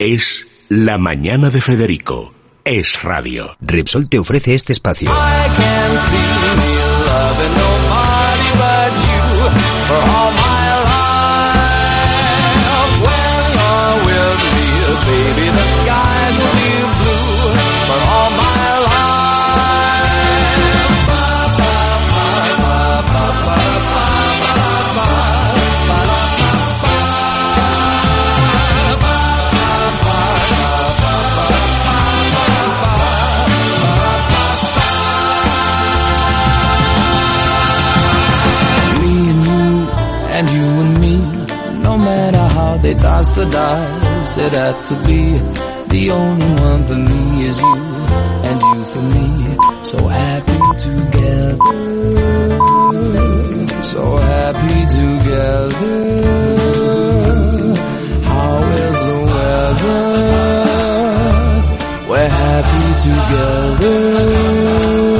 es La Mañana de Federico. Es radio. Repsol te ofrece este espacio. They tossed the dice, it had to be. The only one for me is you, and you for me. So happy together, so happy together. How is the weather? We're happy together.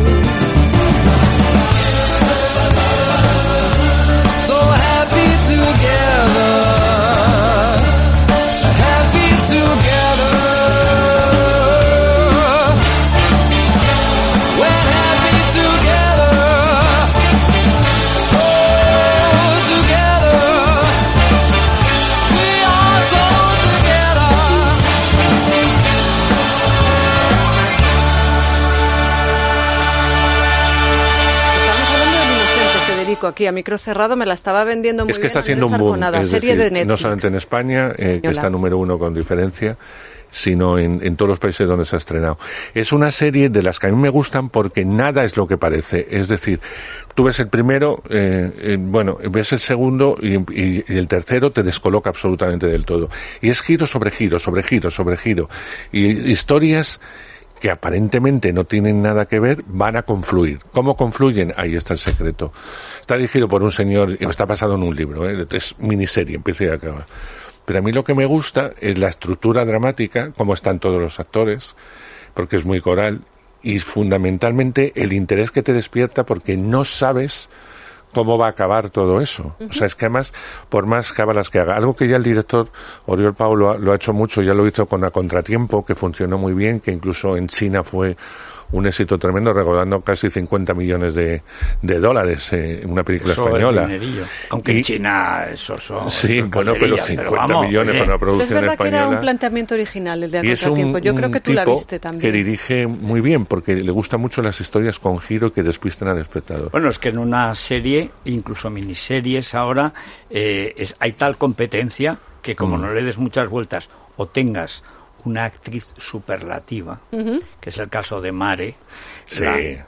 Aquí a micro cerrado me la estaba vendiendo muy bien. Es que está siendo un boom, es serie decir, de Netflix. No solamente en España, que está número 1 con diferencia, sino en todos los países donde se ha estrenado. Es una serie de las que a mí me gustan porque nada es lo que parece. Es decir, tú ves el primero, ves el segundo y el tercero te descoloca absolutamente del todo. Y es giro sobre giro, sobre giro, sobre giro. Y historias que aparentemente no tienen nada que ver, van a confluir. ¿Cómo confluyen? Ahí está el secreto. Está dirigido por un señor, está basado en un libro, es miniserie, empieza y acaba. Pero a mí lo que me gusta es la estructura dramática, cómo están todos los actores, porque es muy coral, y fundamentalmente el interés que te despierta porque no sabes cómo va a acabar todo eso. O sea, es que además, por más cábalas que haga, algo que ya el director Oriol Pau lo ha hecho mucho, ya lo hizo con A Contratiempo, que funcionó muy bien, que incluso en China fue un éxito tremendo, recaudando casi 50 millones de dólares en una película española. Aunque en China eso son... Sí, bueno, pero 50 millones para una producción española. Es verdad que era un planteamiento original el de A Contratiempo. Yo creo que tú la viste también. Que dirige muy bien, porque le gustan mucho las historias con giro que despisten al espectador. Bueno, es que en una serie, incluso miniseries ahora, hay tal competencia que como no le des muchas vueltas o tengas una actriz superlativa, que es el caso de Mare. Sí.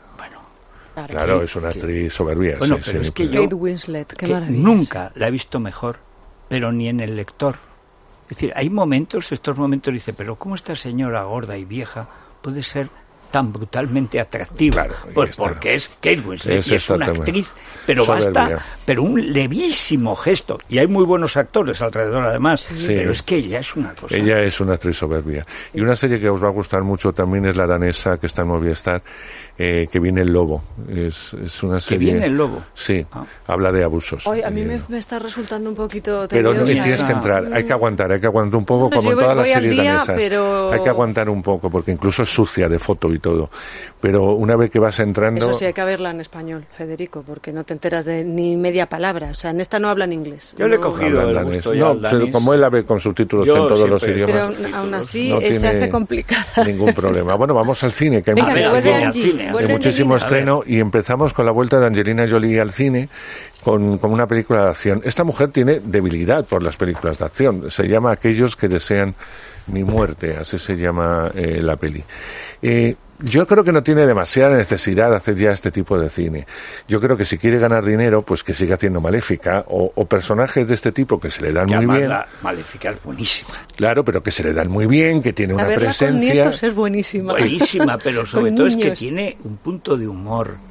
Claro, es una actriz soberbia. Bueno, pero es que yo Kate Winslet, qué maravilla. Nunca la he visto mejor, pero ni en El Lector. Es decir, hay momentos, estos momentos dice, pero ¿cómo esta señora gorda y vieja puede ser tan brutalmente atractiva? Claro, pues porque es Kate Winslet y es una actriz, pero basta, pero un levísimo gesto, y hay muy buenos actores alrededor además, pero es que ella es una cosa. Ella es una actriz soberbia. Y una serie que os va a gustar mucho también es la danesa, que está en Movistar, que viene El Lobo. Es una serie... ¿Que viene El Lobo? Sí, habla de abusos. Hoy a mí me está resultando un poquito pero tediosa. tienes que entrar, hay que aguantar un poco, como en todas las series danesas. Pero... Hay que aguantar un poco, porque incluso es sucia de foto y todo. Pero una vez que vas entrando... Eso sí, hay que verla en español, Federico, porque no te enteras de ni media palabra. O sea, en esta no hablan inglés. Yo le he cogido el gusto ya al danés. Pero como él la ve con subtítulos en todos los idiomas... Pero aún así no se hace complicada. Ningún problema. Bueno, vamos al cine, que hay muchísimo estreno, y empezamos con la vuelta de Angelina Jolie al cine, con una película de acción. Esta mujer tiene debilidad por las películas de acción. Se llama Aquellos que desean mi muerte, así se llama la peli. Yo creo que no tiene demasiada necesidad de hacer ya este tipo de cine. Yo creo que si quiere ganar dinero, pues que siga haciendo Maléfica o personajes de este tipo que se le dan muy bien. La Maléfica es buenísima. Claro, pero que se le dan muy bien, que tiene una presencia. Con nietos es buenísima. Buenísima, pero sobre todo es que tiene un punto de humor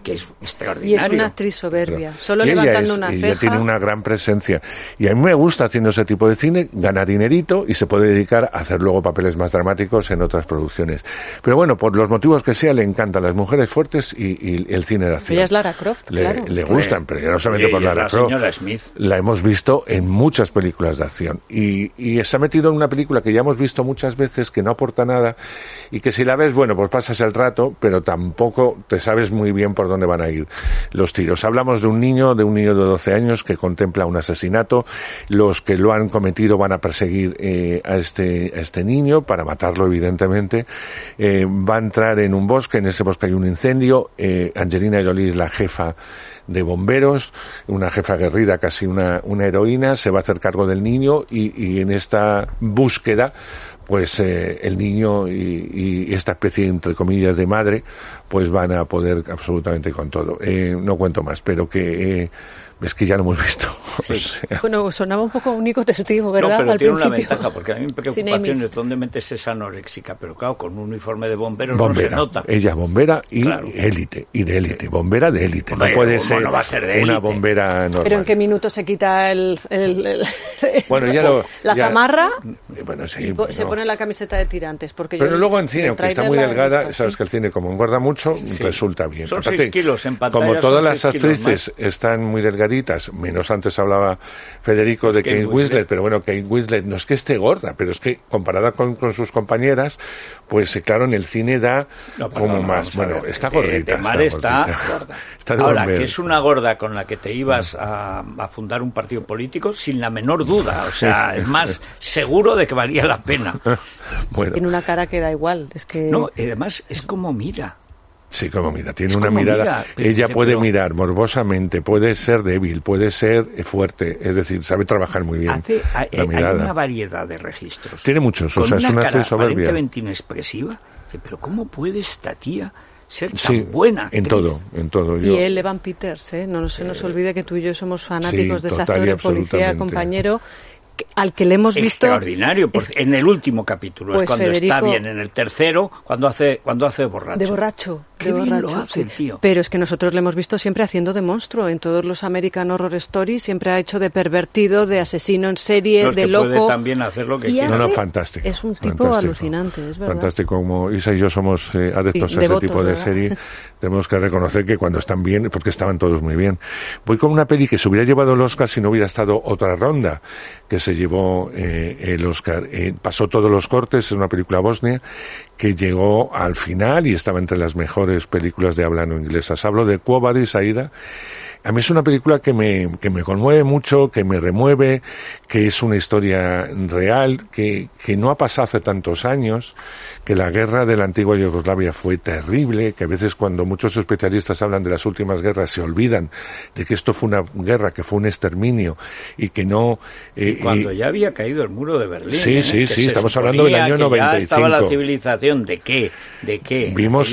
que es extraordinario. Y es una actriz soberbia, solo levantando una ceja. Ella tiene una gran presencia. Y a mí me gusta haciendo ese tipo de cine, gana dinerito y se puede dedicar a hacer luego papeles más dramáticos en otras producciones. Pero bueno, por los motivos que sea, le encantan las mujeres fuertes y el cine de acción. Ella es Lara Croft, claro. Le gustan, pero no solamente por Lara Croft. La señora Smith. La hemos visto en muchas películas de acción. Y se ha metido en una película que ya hemos visto muchas veces, que no aporta nada, y que si la ves, bueno, pues pasas el rato, pero tampoco te sabes muy bien por dónde van a ir los tiros. Hablamos de un niño de 12 años que contempla un asesinato. Los que lo han cometido van a perseguir a este niño para matarlo, evidentemente. Va a entrar en un bosque, en ese bosque hay un incendio. Angelina Jolie es la jefa de bomberos, una jefa aguerrida, casi una heroína, se va a hacer cargo del niño y en esta búsqueda pues el niño y esta especie, entre comillas, de madre, pues van a poder absolutamente con todo. No cuento más, pero que es que ya lo hemos visto. Sí. O sea. Bueno, sonaba un poco único testigo, ¿verdad? No, pero al tiene principio. una ventaja, porque a mí mi preocupación es dónde metes esa anoréxica, pero claro, con un uniforme de bomberos no se nota. Ella es bombera y élite, y de élite, bombera de élite. No puede ser, no va a ser de una élite. Bombera normal. ¿Pero en qué minuto se quita bueno, la zamarra? Bueno, sí, se pone la camiseta de tirantes. Porque pero luego en cine, aunque está muy delgada, visto, sabes que el cine, como engorda mucho, sí, resulta bien. Son aparte, 6 kilos en pantalla. Como todas las actrices están muy delgaditas, menos antes hablaba Federico de Kate Winslet, pero bueno, Kate Winslet no es que esté gorda, pero es que comparada con sus compañeras, pues claro, en el cine da como más. Bueno, está gordita. Está gorda. Ahora, que es una gorda con la que te ibas a fundar un partido político sin la menor duda, o sea, es más seguro de que valía la pena. Bueno. En una cara que da igual, es que... No, además es como mira. Sí, como mira, tiene una mirada, ella puede mirar morbosamente, puede ser débil, puede ser fuerte, es decir, sabe trabajar muy bien la mirada. Hay una variedad de registros. Tiene muchos, o sea, es una cara soberbia. Aparentemente inexpresiva, pero ¿cómo puede esta tía ser tan buena actriz? En todo. Y él, Evan Peters, no se nos olvide que tú y yo somos fanáticos de ese actor de policía, compañero, al que le hemos visto extraordinario, en el último capítulo, pues es cuando Federico, está bien, en el tercero cuando hace de borracho. De borracho. Qué bien lo hace el tío. Pero es que nosotros le hemos visto siempre haciendo de monstruo. En todos los American Horror Stories siempre ha hecho de pervertido, de asesino en serie, de loco. Puede también hacer lo que quiera. No, fantástico. Es un tipo alucinante, es verdad. Fantástico, como Isa y yo somos adeptos a ese tipo de serie, tenemos que reconocer que cuando están bien, porque estaban todos muy bien. Voy con una peli que se hubiera llevado el Oscar si no hubiera estado otra ronda, que se llevó el Oscar. Pasó todos los cortes, es una película bosnia que llegó al final y estaba entre las mejores películas de habla no inglesas. Hablo de Quo Vadis, Aida. A mí es una película que me conmueve mucho, que me remueve, que es una historia real, que no ha pasado hace tantos años, que la guerra de la antigua Yugoslavia fue terrible, que a veces cuando muchos especialistas hablan de las últimas guerras se olvidan de que esto fue una guerra, que fue un exterminio y que no... cuando ya había caído el muro de Berlín. Sí, estamos hablando del año 95. Ya estaba la civilización, ¿de qué? Vimos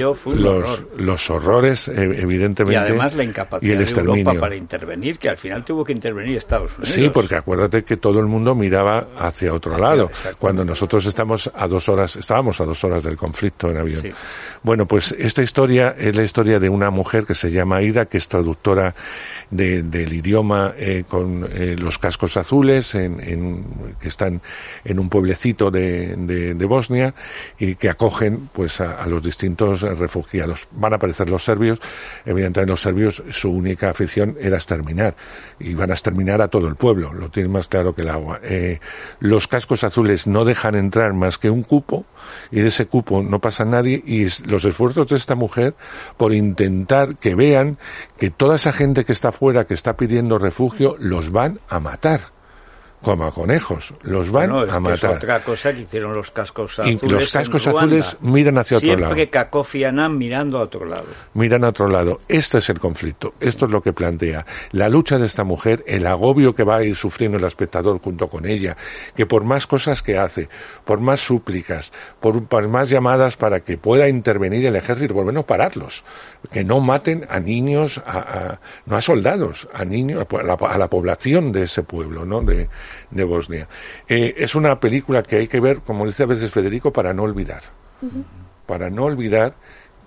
los horrores, evidentemente, y además la incapacidad de Europa para intervenir, que al final tuvo que intervenir Estados Unidos. Sí, porque acuérdate que todo el mundo miraba hacia otro lado, cuando nosotros estábamos a 2 horas del conflicto en avión. Sí. Bueno, pues esta historia es la historia de una mujer que se llama Aida, que es traductora del idioma con los cascos azules, que están en un pueblecito de Bosnia y que acogen pues a los distintos refugiados. Van a aparecer los serbios, evidentemente los serbios su única afición era exterminar, y van a exterminar a todo el pueblo, lo tienen más claro que el agua. Los cascos azules no dejan entrar más que un cupo, y de ese cupo no pasa nadie, y los esfuerzos de esta mujer por intentar que vean que toda esa gente que está fuera, que está pidiendo refugio, los van a matar. Como a conejos, los van a matar. Es otra cosa que hicieron los cascos azules. Y los cascos azules miran hacia otro lado. Siempre Kakofi Annan mirando a otro lado. Miran a otro lado. Este es el conflicto. Esto es lo que plantea. La lucha de esta mujer, el agobio que va a ir sufriendo el espectador junto con ella, que por más cosas que hace, por más súplicas, por más llamadas para que pueda intervenir el ejército, por lo menos pararlos, que no maten a niños, no a soldados, a niños, a la población de ese pueblo, ¿no? De Bosnia. Es una película que hay que ver, como dice a veces Federico, para no olvidar. Uh-huh. Para no olvidar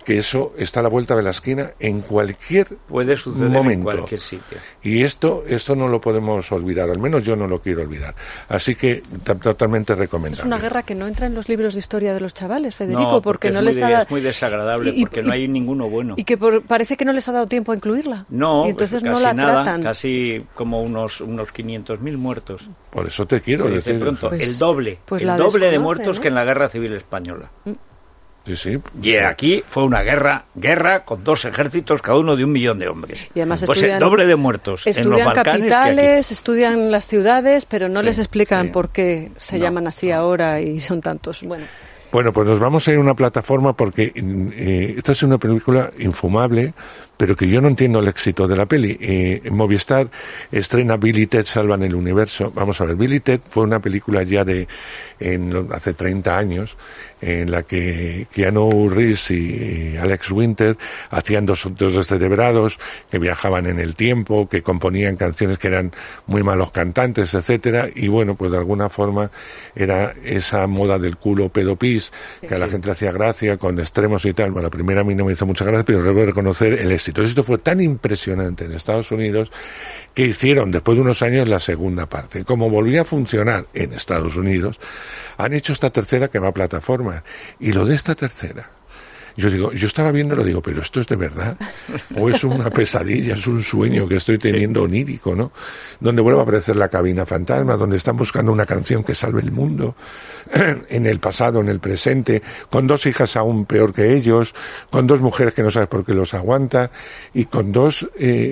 que eso está a la vuelta de la esquina en cualquier puede suceder momento. En cualquier sitio. Y esto no lo podemos olvidar, al menos yo no lo quiero olvidar. Así que totalmente recomendable. Es una guerra que no entra en los libros de historia de los chavales, Federico, no, porque no les ha dado... Es muy desagradable, porque no hay ninguno bueno. Y que parece que no les ha dado tiempo a incluirla. No, y entonces casi no la nada, tratan. Casi como unos 500.000 muertos. Por eso te quiero decir. Pronto, pues, el doble de muertos, ¿no?, que en la Guerra Civil Española. Sí. Y aquí fue una guerra con 2 ejércitos, cada uno de 1 millón de hombres. Y además pues el doble de muertos en los Balcanes capitales, que aquí. Estudian las ciudades, pero no les explican por qué se llaman así ahora y son tantos. Bueno, pues nos vamos a ir a una plataforma porque esta es una película infumable, pero que yo no entiendo el éxito de la peli. Movistar estrena Bill y Ted salvan el universo. Vamos a ver, Bill y Ted fue una película ya hace 30 años, en la que Keanu Reeves y Alex Winter hacían dos descerebrados que viajaban en el tiempo, que componían canciones que eran muy malos cantantes, etcétera, y bueno, pues de alguna forma era esa moda del culo pedopis, que a la gente le hacía gracia, con extremos y tal. Bueno, la primera a mí no me hizo mucha gracia, pero debo reconocer el éxito. Esto fue tan impresionante en Estados Unidos que hicieron después de unos años la segunda parte. Como volvía a funcionar en Estados Unidos, han hecho esta tercera que va a plataforma. Y lo de esta tercera, yo estaba viéndolo, digo, pero esto es de verdad, o es una pesadilla, es un sueño que estoy teniendo onírico, ¿no? Donde vuelve a aparecer la cabina fantasma, donde están buscando una canción que salve el mundo, en el pasado, en el presente, con 2 hijas aún peor que ellos, con 2 mujeres que no sabes por qué los aguanta, y con 2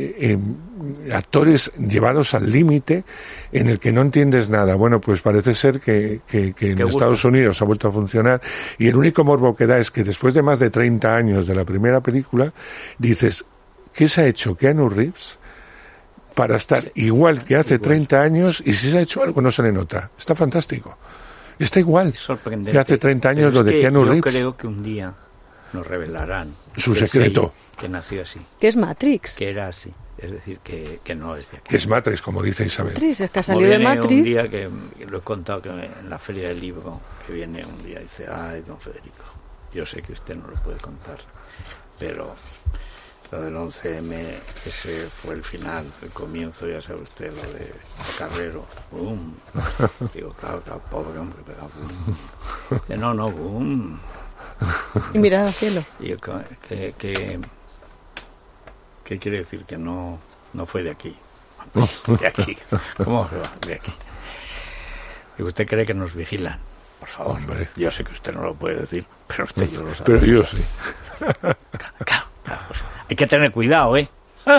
actores llevados al límite en el que no entiendes nada. Bueno, pues parece ser que en Estados Unidos ha vuelto a funcionar, y el único morbo que da es que después de más de 30 años de la primera película, dices, ¿qué se ha hecho Keanu Reeves para estar igual que hace 30 años? Y si se ha hecho algo no se le nota. Está fantástico. Está igual que hace 30 años lo de Keanu Reeves. Yo creo que un día nos revelarán su secreto. Que nació así. Que es Matrix. Que era así. Es decir, que no es de aquí. Que es Matrix, como dice Isabel. Matrix, es que ha salido de Matrix. Un día que lo he contado que en la feria del libro, que viene un día y dice, ay, don Federico, yo sé que usted no lo puede contar, pero lo del 11M, ese fue el final, el comienzo, ya sabe usted, lo de Carrero, boom. Digo, claro, pobre hombre, pero boom. No, boom. Y mirad al cielo. Y ¿qué quiere decir? Que no fue de aquí. De aquí. ¿Cómo se va? De aquí. ¿Y usted cree que nos vigilan? Por favor. Hombre. Yo sé que usted no lo puede decir, pero usted yo lo sabe. Pero yo sí. Claro, pues, hay que tener cuidado, ¿eh?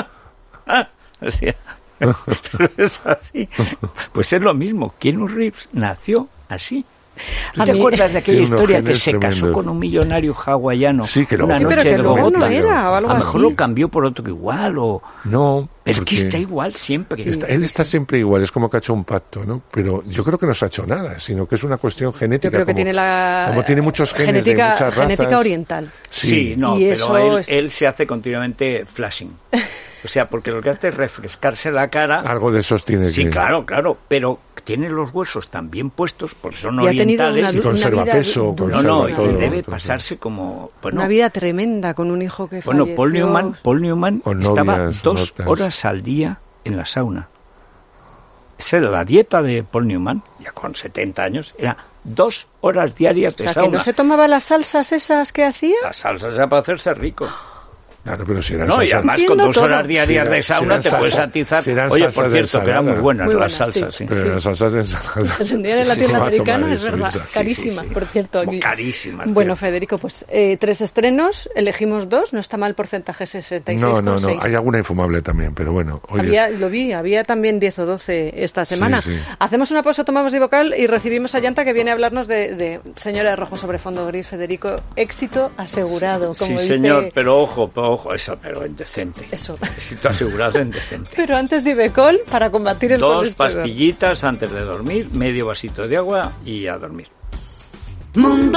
Decía. Pero es así. Pues es lo mismo. Keanu Reeves nació así. ¿Tú te acuerdas de aquella historia que se casó con un millonario hawaiano una noche de Bogotá? No era, o algo a lo mejor lo cambió por otro que igual o... No, es que está igual siempre. Sí. Él está siempre igual, es como que ha hecho un pacto, ¿no? Pero yo creo que no se ha hecho nada, sino que es una cuestión genética. Yo creo que tiene como tiene muchos genes de muchas razas. Genética oriental. Sí, no, y pero él se hace continuamente flashing. O sea, porque lo que hace es refrescarse la cara. Algo de esos tiene. Sí, claro, pero tiene los huesos tan bien puestos, porque son orientales. Y conserva peso. Y debe pasarse como... Bueno, una vida tremenda con un hijo que falleció. Bueno, Paul Newman estaba 2 horas al día en la sauna. Esa era la dieta de Paul Newman, ya con 70 años, era 2 horas diarias de sauna. O sea, ¿que no se tomaba las salsas esas que hacía? Las salsas era para hacerse rico. Claro, pero si eran y además con 2 horas diarias de sauna te puedes atizar. Oye, por cierto, que eran muy buenas las salsas. Sí. Pero las salsas de ensalada. Las vendían en la tienda americana, es verdad. Carísimas, por cierto. Aquí. Carísimas. Bueno, Federico, pues 3 estrenos, elegimos 2, no está mal porcentaje 66,6. No, hay alguna infumable también, pero bueno. Había también 10 o 12 esta semana. Sí. Hacemos una pausa, tomamos de vocal y recibimos a Yanta, que viene a hablarnos de Señora de Rojo sobre fondo gris. Federico, éxito asegurado, como dice... señor, pero ojo, eso, pero en decente. Eso. Éxito asegurado en decente. Pero antes de Ibecol, para combatir el 2 colesterol. pastillitas antes de dormir, medio vasito de agua y a dormir. Mundo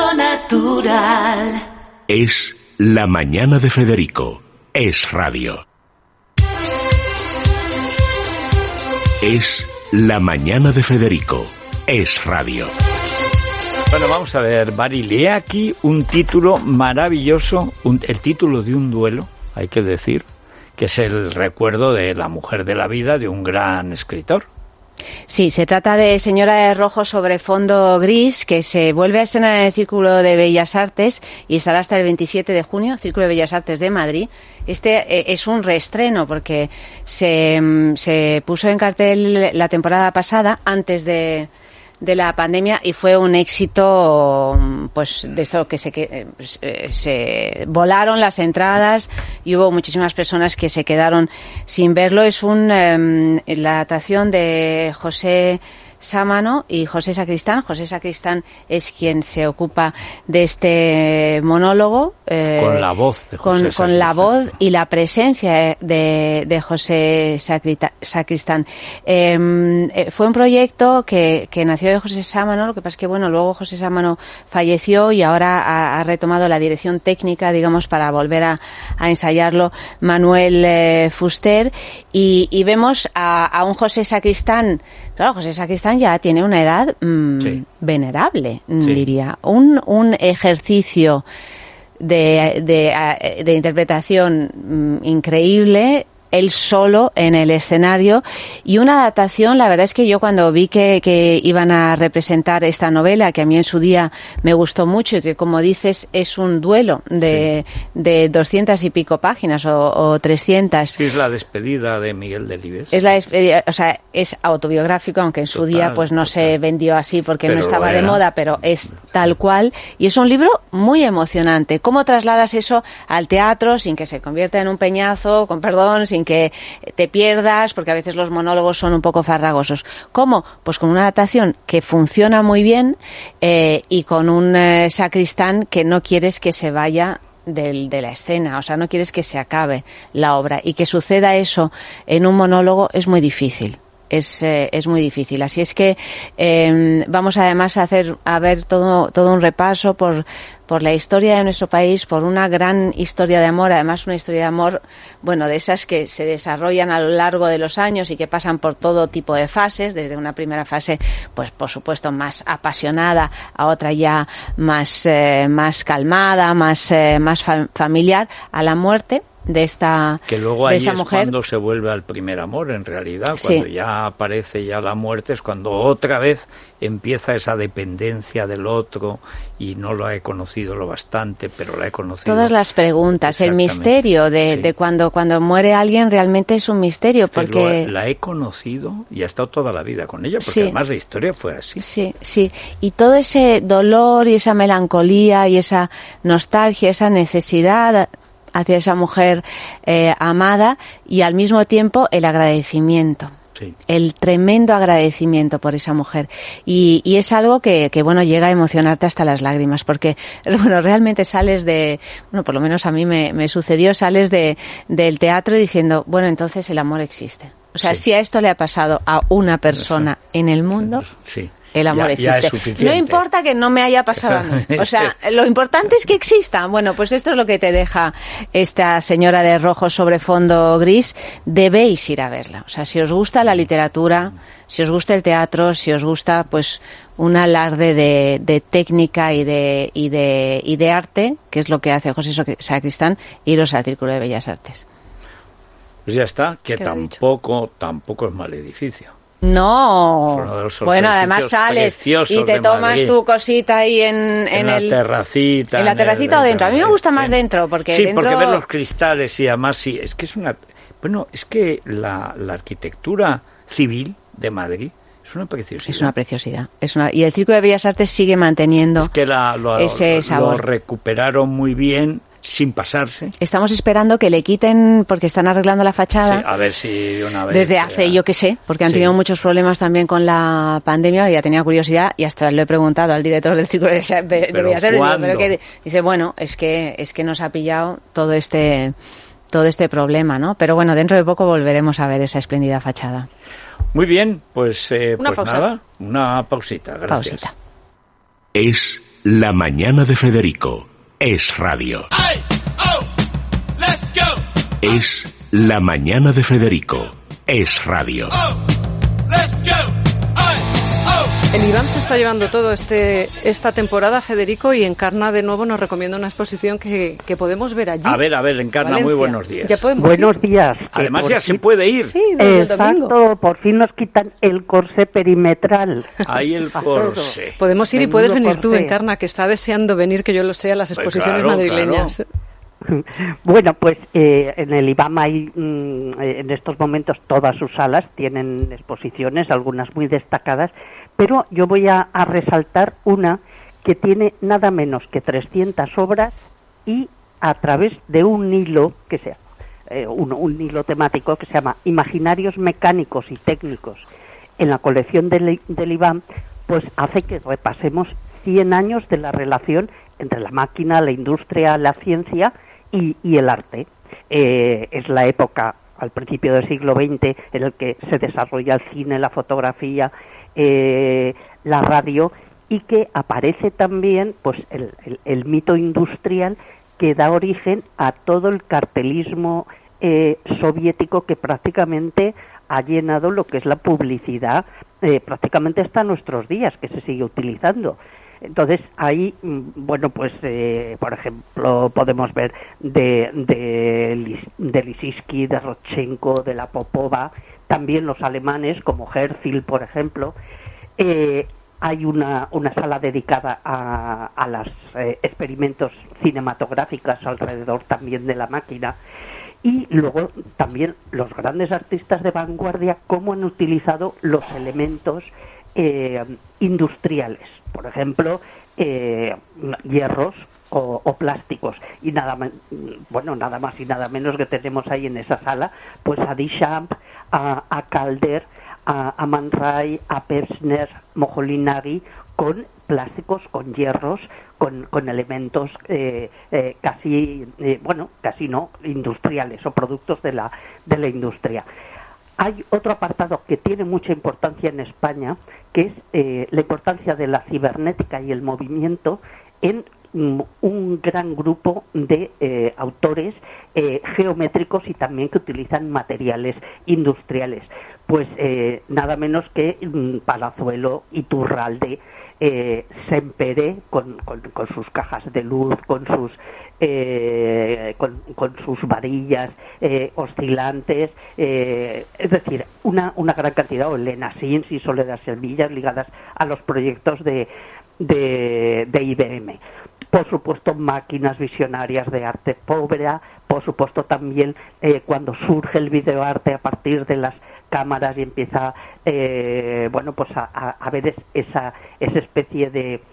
Natural. Es La Mañana de Federico. Es radio. Es La Mañana de Federico. Es radio. Bueno, vamos a ver, Bari, lee aquí un título maravilloso, el título de un duelo, hay que decir, que es el recuerdo de la mujer de la vida de un gran escritor. Sí, se trata de Señora de Rojo sobre fondo gris, que se vuelve a estrenar en el Círculo de Bellas Artes y estará hasta el 27 de junio, Círculo de Bellas Artes de Madrid. Este es un reestreno porque se puso en cartel la temporada pasada, antes de la pandemia, y fue un éxito, pues de eso que se volaron las entradas y hubo muchísimas personas que se quedaron sin verlo. Es la adaptación de José Sámano y José Sacristán. José Sacristán es quien se ocupa de este monólogo. Con la voz de José Sacristán. Con la voz y la presencia de José Sacristán. Fue un proyecto que nació de José Sámano, lo que pasa es que, bueno, luego José Sámano falleció y ahora ha retomado la dirección técnica, digamos, para volver a ensayarlo Manuel Fuster, y vemos a un José Sacristán. Claro, José Sacristán ya tiene una edad venerable, diría. Un ejercicio de interpretación increíble, él solo en el escenario, y una adaptación. La verdad es que yo cuando vi que iban a representar esta novela, que a mí en su día me gustó mucho y que, como dices, es un duelo de 200 y pico páginas o 300. Sí, es la despedida de Miguel Delibes. Es la despedida, o sea, es autobiográfico, aunque en su día pues no se vendió así porque no estaba de moda, pero es tal cual, y es un libro muy emocionante. ¿Cómo trasladas eso al teatro sin que se convierta en un peñazo, con perdón, sin que te pierdas, porque a veces los monólogos son un poco farragosos? ¿Cómo? Pues con una adaptación que funciona muy bien, y con un Sacristán que no quieres que se vaya de la escena, o sea, no quieres que se acabe la obra, y que suceda eso en un monólogo es muy difícil. Es muy difícil. Así es que vamos además a ver todo un repaso por la historia de nuestro país, por una gran historia de amor, además una historia de amor, bueno, de esas que se desarrollan a lo largo de los años y que pasan por todo tipo de fases, desde una primera fase, pues por supuesto más apasionada, a otra ya más calmada, más familiar, a la muerte de esta que luego ahí es mujer. Cuando se vuelve al primer amor, en realidad, cuando ya aparece ya la muerte, es cuando otra vez empieza esa dependencia del otro, y no lo he conocido lo bastante, pero la he conocido. Todas las preguntas, el misterio de cuando muere alguien realmente es un misterio, porque la he conocido y he estado toda la vida con ella, porque además la historia fue así. Sí, y todo ese dolor y esa melancolía y esa nostalgia, esa necesidad hacia esa mujer amada, y al mismo tiempo el agradecimiento. Sí. El tremendo agradecimiento por esa mujer. Y es algo que bueno, llega a emocionarte hasta las lágrimas, porque bueno, realmente sales por lo menos a mí me sucedió, sales del teatro diciendo, bueno, entonces el amor existe. O sea, si a esto le ha pasado a una persona en el mundo, el amor existe. No importa que no me haya pasado a mí. O sea, lo importante es que exista. Bueno, pues esto es lo que te deja esta Señora de Rojo sobre fondo gris. Debéis ir a verla. O sea, si os gusta la literatura, si os gusta el teatro, si os gusta pues un alarde de técnica y de arte, que es lo que hace José Sacristán, iros al Círculo de Bellas Artes. Pues ya está, que tampoco es mal edificio. No, bueno, además sales y te tomas tu cosita ahí en la terracita. En la terracita o dentro. A mí me gusta más dentro, porque porque ves los cristales y además es que es que la arquitectura civil de Madrid es una preciosidad. Es una preciosidad. Y el Círculo de Bellas Artes sigue manteniendo ese sabor. Lo recuperaron muy bien, sin pasarse. Estamos esperando que le quiten, porque están arreglando la fachada. Sí, a ver si de una vez. Desde hace, yo qué sé, porque han tenido muchos problemas también con la pandemia, ya tenía curiosidad y hasta lo he preguntado al director del Círculo de Bellas Artes, pero que dice, bueno, es que nos ha pillado todo este problema, ¿no? Pero bueno, dentro de poco volveremos a ver esa espléndida fachada. Muy bien, pues nada, una pausita, gracias. Pausita. Es La Mañana de Federico. Es radio. Es La Mañana de Federico. Es radio. El IBAM se está llevando todo esta temporada, Federico, y Encarna de nuevo nos recomienda una exposición que podemos ver allí. A ver, Encarna, Valencia. Muy buenos días. Buenos días. Además ya se puede ir. Sí, desde el domingo. Exacto, por fin nos quitan el corsé perimetral. Ahí el corsé. Podemos ir y puedes venir tú, Encarna, que está deseando venir, que yo lo sé, a las exposiciones madrileñas. Claro. Bueno, pues en el IBAM hay en estos momentos todas sus salas tienen exposiciones, algunas muy destacadas, pero yo voy a resaltar una que tiene nada menos que 300 obras y a través de un hilo que sea un hilo temático que se llama Imaginarios mecánicos y técnicos en la colección del IBAM, pues hace que repasemos 100 años de la relación entre la máquina, la industria, la ciencia y el arte. Es la época, al principio del siglo XX, en el que se desarrolla el cine, la fotografía, la radio, y que aparece también pues el mito industrial que da origen a todo el cartelismo soviético que prácticamente ha llenado lo que es la publicidad prácticamente hasta nuestros días, que se sigue utilizando. Entonces ahí, bueno, pues por ejemplo podemos ver de Lissinsky, de Rodchenko, de la Popova, también los alemanes como Herzl, por ejemplo. Hay una sala dedicada a los experimentos cinematográficos alrededor también de la máquina. Y luego también los grandes artistas de vanguardia, cómo han utilizado los elementos industriales, por ejemplo, hierros o plásticos. Y nada más y nada menos que tenemos ahí en esa sala, pues a Duchamp, a Calder, a Man Ray, a Pevsner, Moholy-Nagy, con plásticos, con hierros, con elementos casi no industriales o productos de la industria. Hay otro apartado que tiene mucha importancia en España, que es la importancia de la cibernética y el movimiento en un gran grupo de autores geométricos y también que utilizan materiales industriales. Pues nada menos que Palazuelo, Iturralde, Semperé con sus cajas de luz, con sus varillas oscilantes, es decir, una gran cantidad, o Elena Sins y Soledad Semillas ligadas a los proyectos de IBM. Por supuesto, máquinas visionarias de arte pobre, por supuesto también cuando surge el videoarte a partir de las cámaras y empieza a ver esa especie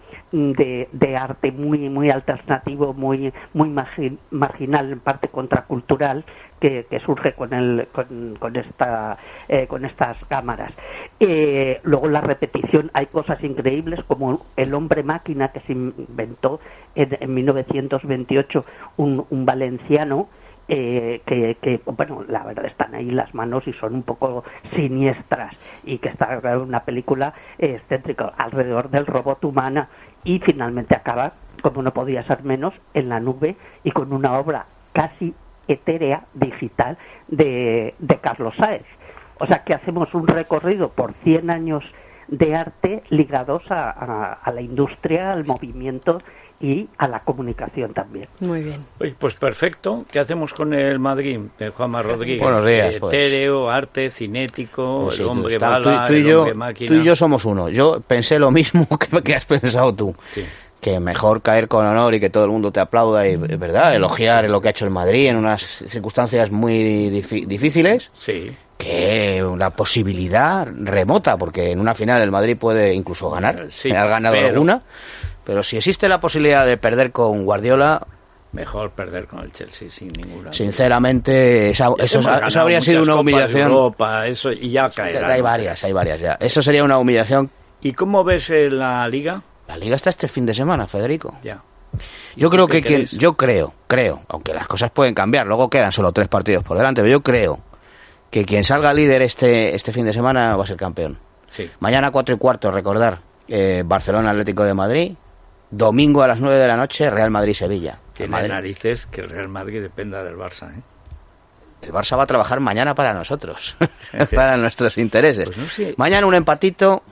de arte muy alternativo, muy marginal, en parte contracultural, que surge con estas cámaras. Luego la repetición, hay cosas increíbles como el hombre máquina que se inventó en 1928 un valenciano, que la verdad están ahí las manos y son un poco siniestras, y que está en una película excéntrica alrededor del robot humana, y finalmente acaba, como no podía ser menos, en la nube y con una obra casi etérea digital de Carlos Sáez. O sea que hacemos un recorrido por 100 años de arte ligados a la industria, al movimiento y a la comunicación también. Muy bien. Pues perfecto. ¿Qué hacemos con el Madrid, Juanma Rodríguez? Buenos días. Etéreo, arte, cinético, pues el sí, hombre bala, el hombre máquina. Tú y yo somos uno. Yo pensé lo mismo que has pensado tú. Sí. Que mejor caer con honor y que todo el mundo te aplauda y, ¿verdad?, elogiar lo que ha hecho el Madrid en unas circunstancias muy difíciles. Sí. Que una posibilidad remota, porque en una final el Madrid puede incluso ganar. Sí, ha ganado alguna. Pero si existe la posibilidad de perder con Guardiola, mejor perder con el Chelsea sin ninguna. Sinceramente, eso habría sido una humillación. Europa, eso, y ya caerá. Hay varias ya. Eso sería una humillación. ¿Y cómo ves la Liga? La Liga está este fin de semana, Federico. Ya. Yo creo creo, aunque las cosas pueden cambiar, luego quedan solo 3 partidos por delante, pero yo creo que quien salga líder este fin de semana va a ser campeón. Sí. Mañana 4:15, recordar, Barcelona Atlético de Madrid. Domingo a las 9 de la noche, Real Madrid-Sevilla. Tiene narices que el Real Madrid dependa del Barça, ¿eh? El Barça va a trabajar mañana para nosotros, para nuestros intereses. Pues no sé. Mañana un empatito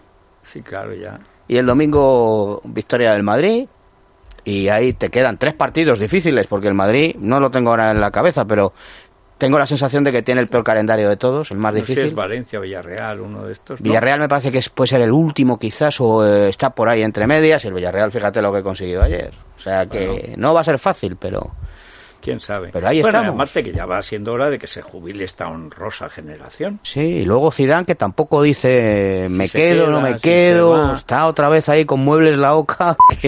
Sí, claro, ya. Y el domingo, victoria del Madrid. Y ahí te quedan 3 partidos difíciles, porque el Madrid, no lo tengo ahora en la cabeza, pero tengo la sensación de que tiene el peor calendario de todos, el más difícil. No sé, es Valencia, Villarreal, uno de estos, ¿no? Villarreal me parece que puede ser el último quizás, o está por ahí entre medias, y el Villarreal, fíjate lo que he conseguido ayer. O sea que no va a ser fácil, pero... quién sabe. Pero ahí estamos. Aparte que ya va siendo hora de que se jubile esta honrosa generación. Sí, y luego Zidane, que tampoco dice me quedo, no me quedo, está otra vez ahí con muebles la oca, que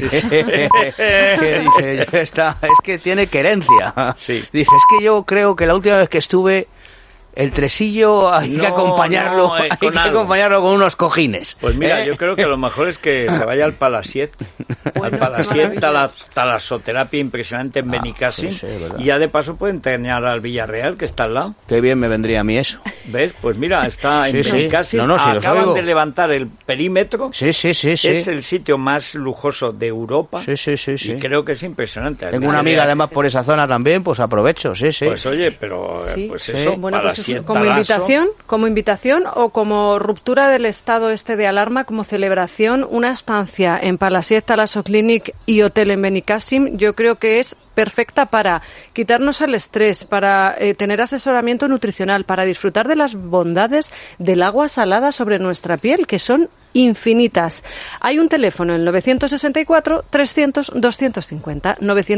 dice, es que tiene querencia. Sí. Dice, es que yo creo que la última vez que estuve, el tresillo hay que acompañarlo, hay que acompañarlo con unos cojines. Pues mira, yo creo que lo mejor es que se vaya al Palasiet. Al Palasiet, a la talasoterapia impresionante en Benicassim, y ya de paso puede entrenar al Villarreal, que está al lado. Qué bien me vendría a mí eso. ¿Ves? Pues mira, está en Benicassim, acaban de levantar el perímetro. Sí. Es el sitio más lujoso de Europa. Sí. Y creo que es impresionante. Tengo una amiga además por esa zona también, pues aprovecho, Pues oye, pero pues eso, bueno, pues como invitación o como ruptura del estado de alarma, como celebración, una estancia en Palasiet, Talaso Clinic y hotel en Benicassim, yo creo que es perfecta para quitarnos el estrés, para tener asesoramiento nutricional, para disfrutar de las bondades del agua salada sobre nuestra piel, que son infinitas. Hay un teléfono, el 964-300-250,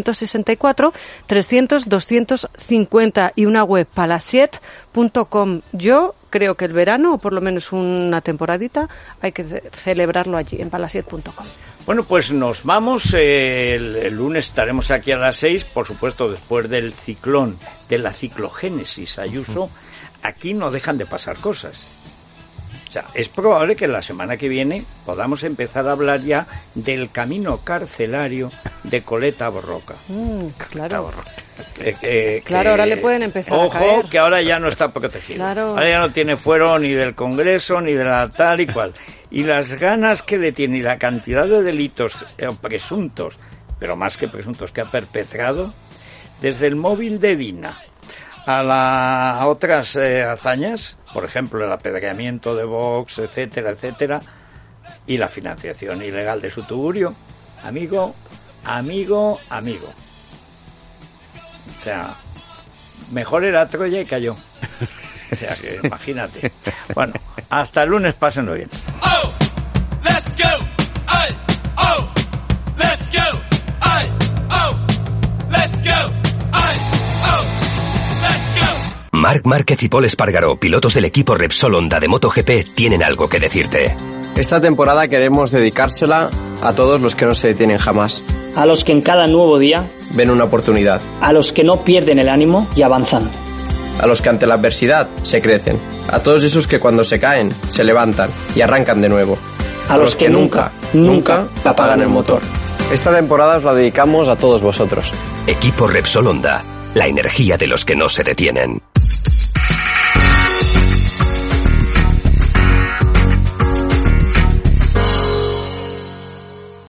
964-300-250 y una web, palasiet.com. Yo creo que el verano, o por lo menos una temporadita, hay que celebrarlo allí, en palasiet.com. Bueno, pues nos vamos. El lunes estaremos aquí a las 6, por supuesto, después del ciclón, de la ciclogénesis Ayuso. Aquí no dejan de pasar cosas. O sea, es probable que la semana que viene podamos empezar a hablar ya del camino carcelario de Coleta Borroca. Claro. Claro, ahora le pueden empezar a caer. Ojo, que ahora ya no está protegido. Claro. Ahora ya no tiene fuero ni del Congreso, ni de la tal y cual. Y las ganas que le tiene y la cantidad de delitos presuntos, pero más que presuntos, que ha perpetrado, desde el móvil de Dina a otras hazañas, por ejemplo, el apedreamiento de Vox, etcétera, y la financiación ilegal de su tugurio. Amigo. O sea, mejor era Troya y cayó. O sea, que imagínate. Bueno, hasta el lunes, pásenlo bien. Oh, let's go. Ay, oh, let's go. Ay, oh, let's go. Ay, oh, let's go. Marc Márquez y Pol Espargaró, pilotos del equipo Repsol Honda de MotoGP, tienen algo que decirte. Esta temporada queremos dedicársela a todos los que no se detienen jamás. A los que en cada nuevo día ven una oportunidad. A los que no pierden el ánimo y avanzan. A los que ante la adversidad se crecen. A todos esos que cuando se caen, se levantan y arrancan de nuevo. A los que nunca apagan el motor. Esta temporada os la dedicamos a todos vosotros. Equipo Repsol Honda, la energía de los que no se detienen.